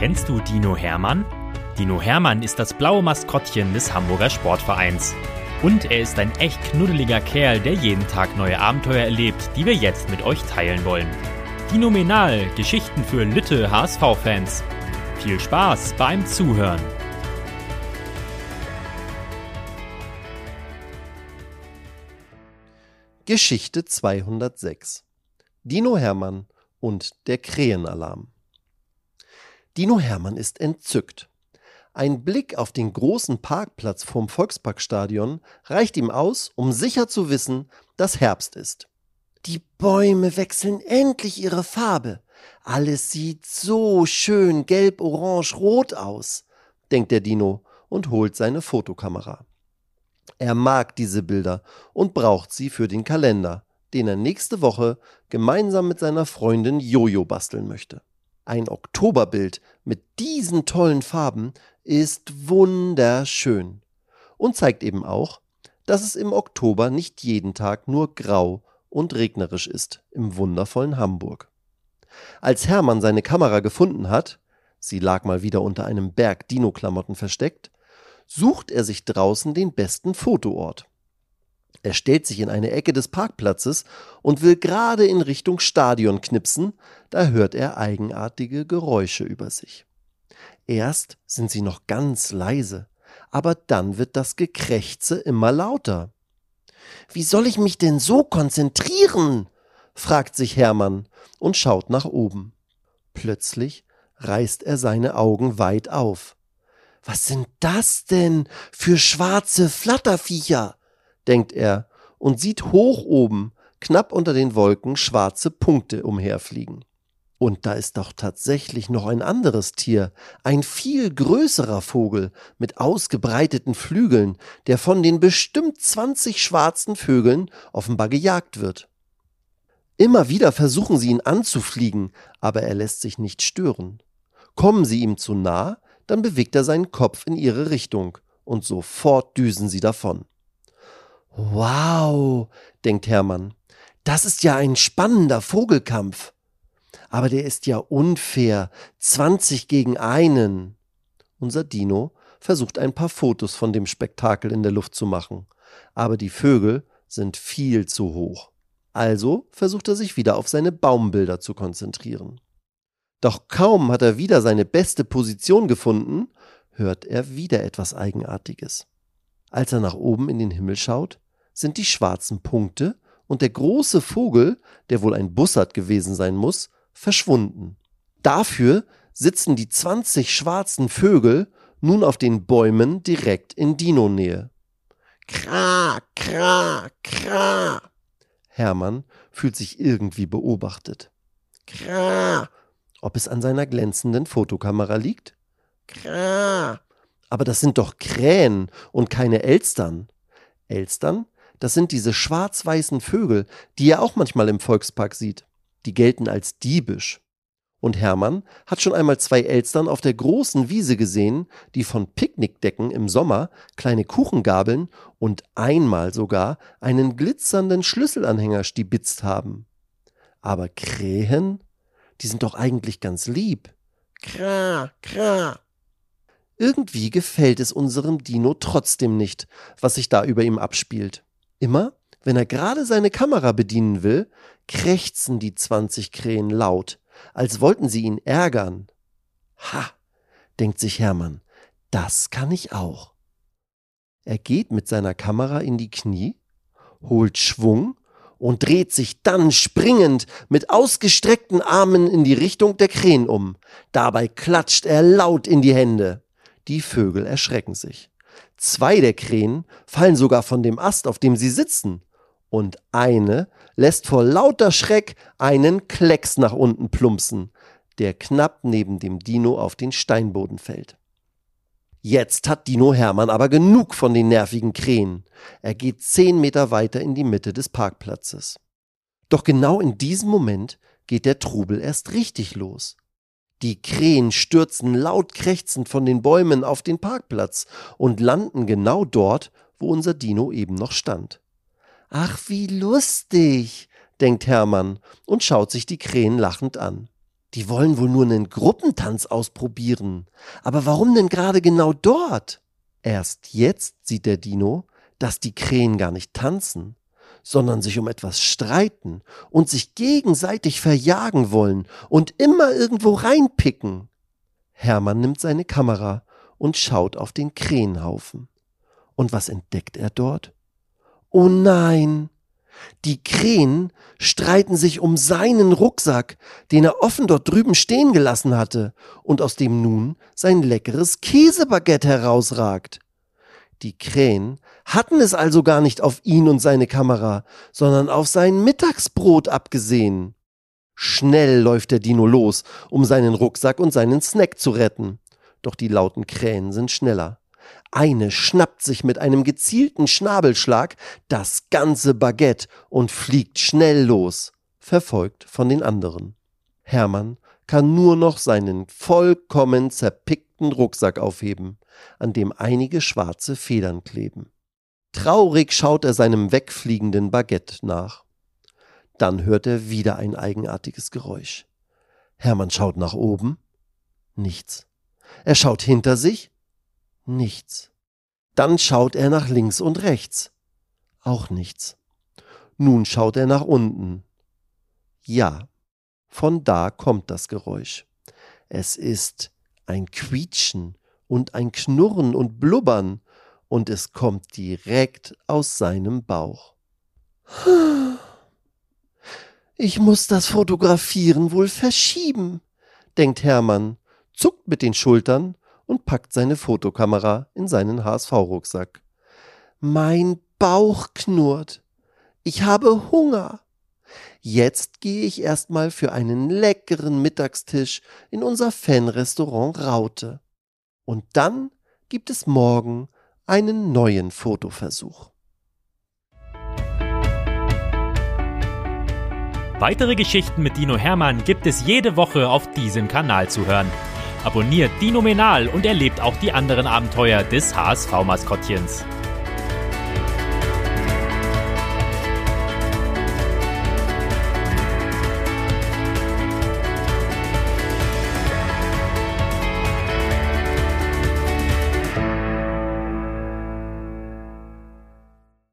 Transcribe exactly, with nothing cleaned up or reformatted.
Kennst du Dino Hermann? Dino Hermann ist das blaue Maskottchen des Hamburger Sportvereins. Und er ist ein echt knuddeliger Kerl, der jeden Tag neue Abenteuer erlebt, die wir jetzt mit euch teilen wollen. Dinomenal, Geschichten für Lütte H S V-Fans. Viel Spaß beim Zuhören. Geschichte zweihundertsechs. Dino Hermann und der Krähenalarm. Dino Hermann ist entzückt. Ein Blick auf den großen Parkplatz vorm Volksparkstadion reicht ihm aus, um sicher zu wissen, dass Herbst ist. Die Bäume wechseln endlich ihre Farbe. Alles sieht so schön gelb, orange, rot aus, denkt der Dino und holt seine Fotokamera. Er mag diese Bilder und braucht sie für den Kalender, den er nächste Woche gemeinsam mit seiner Freundin Jojo basteln möchte. Ein Oktoberbild mit diesen tollen Farben ist wunderschön und zeigt eben auch, dass es im Oktober nicht jeden Tag nur grau und regnerisch ist im wundervollen Hamburg. Als Hermann seine Kamera gefunden hat, sie lag mal wieder unter einem Berg Dino-Klamotten versteckt, sucht er sich draußen den besten Fotoort. Er stellt sich in eine Ecke des Parkplatzes und will gerade in Richtung Stadion knipsen, da hört er eigenartige Geräusche über sich. Erst sind sie noch ganz leise, aber dann wird das Gekrächze immer lauter. »Wie soll ich mich denn so konzentrieren?« fragt sich Hermann und schaut nach oben. Plötzlich reißt er seine Augen weit auf. »Was sind das denn für schwarze Flatterviecher?« denkt er und sieht hoch oben, knapp unter den Wolken, schwarze Punkte umherfliegen. Und da ist doch tatsächlich noch ein anderes Tier, ein viel größerer Vogel mit ausgebreiteten Flügeln, der von den bestimmt zwanzig schwarzen Vögeln offenbar gejagt wird. Immer wieder versuchen sie ihn anzufliegen, aber er lässt sich nicht stören. Kommen sie ihm zu nah, dann bewegt er seinen Kopf in ihre Richtung und sofort düsen sie davon. »Wow«, denkt Hermann, »das ist ja ein spannender Vogelkampf. Aber der ist ja unfair, zwanzig gegen einen.« Unser Dino versucht ein paar Fotos von dem Spektakel in der Luft zu machen, aber die Vögel sind viel zu hoch. Also versucht er sich wieder auf seine Baumbilder zu konzentrieren. Doch kaum hat er wieder seine beste Position gefunden, hört er wieder etwas Eigenartiges. Als er nach oben in den Himmel schaut, sind die schwarzen Punkte und der große Vogel, der wohl ein Bussard gewesen sein muss, verschwunden. Dafür sitzen die zwanzig schwarzen Vögel nun auf den Bäumen direkt in Dino-Nähe. Kra, kra, kra. Hermann fühlt sich irgendwie beobachtet. Kra. Ob es an seiner glänzenden Fotokamera liegt? Kra. Aber das sind doch Krähen und keine Elstern. Elstern, das sind diese schwarz-weißen Vögel, die er auch manchmal im Volkspark sieht. Die gelten als diebisch. Und Hermann hat schon einmal zwei Elstern auf der großen Wiese gesehen, die von Picknickdecken im Sommer kleine Kuchengabeln und einmal sogar einen glitzernden Schlüsselanhänger stibitzt haben. Aber Krähen, die sind doch eigentlich ganz lieb. Kra, kra. Irgendwie gefällt es unserem Dino trotzdem nicht, was sich da über ihm abspielt. Immer, wenn er gerade seine Kamera bedienen will, krächzen die zwanzig Krähen laut, als wollten sie ihn ärgern. Ha, denkt sich Hermann, das kann ich auch. Er geht mit seiner Kamera in die Knie, holt Schwung und dreht sich dann springend mit ausgestreckten Armen in die Richtung der Krähen um. Dabei klatscht er laut in die Hände. Die Vögel erschrecken sich. Zwei der Krähen fallen sogar von dem Ast, auf dem sie sitzen. Und eine lässt vor lauter Schreck einen Klecks nach unten plumpsen, der knapp neben dem Dino auf den Steinboden fällt. Jetzt hat Dino Hermann aber genug von den nervigen Krähen. Er geht zehn Meter weiter in die Mitte des Parkplatzes. Doch genau in diesem Moment geht der Trubel erst richtig los. Die Krähen stürzen laut krächzend von den Bäumen auf den Parkplatz und landen genau dort, wo unser Dino eben noch stand. »Ach, wie lustig«, denkt Hermann und schaut sich die Krähen lachend an. Die wollen wohl nur einen Gruppentanz ausprobieren. Aber warum denn gerade genau dort? Erst jetzt sieht der Dino, dass die Krähen gar nicht tanzen, sondern sich um etwas streiten und sich gegenseitig verjagen wollen und immer irgendwo reinpicken. Hermann nimmt seine Kamera und schaut auf den Krähenhaufen. Und was entdeckt er dort? Oh nein! Die Krähen streiten sich um seinen Rucksack, den er offen dort drüben stehen gelassen hatte und aus dem nun sein leckeres Käsebaguette herausragt. Die Krähen hatten es also gar nicht auf ihn und seine Kamera, sondern auf sein Mittagsbrot abgesehen. Schnell läuft der Dino los, um seinen Rucksack und seinen Snack zu retten. Doch die lauten Krähen sind schneller. Eine schnappt sich mit einem gezielten Schnabelschlag das ganze Baguette und fliegt schnell los, verfolgt von den anderen. Hermann kann nur noch seinen vollkommen zerpickten Rucksack aufheben, an dem einige schwarze Federn kleben. Traurig schaut er seinem wegfliegenden Baguette nach. Dann hört er wieder ein eigenartiges Geräusch. Hermann schaut nach oben. Nichts. Er schaut hinter sich. Nichts. Dann schaut er nach links und rechts. Auch nichts. Nun schaut er nach unten. Ja, von da kommt das Geräusch. Es ist ein Quietschen und ein Knurren und Blubbern und es kommt direkt aus seinem Bauch. Ich muss das Fotografieren wohl verschieben, denkt Hermann, zuckt mit den Schultern und packt seine Fotokamera in seinen H S V-Rucksack. Mein Bauch knurrt. Ich habe Hunger. Jetzt gehe ich erstmal für einen leckeren Mittagstisch in unser Fanrestaurant Raute. Und dann gibt es morgen einen neuen Fotoversuch. Weitere Geschichten mit Dino Hermann gibt es jede Woche auf diesem Kanal zu hören. Abonniert Dinomenal und erlebt auch die anderen Abenteuer des H S V-Maskottchens.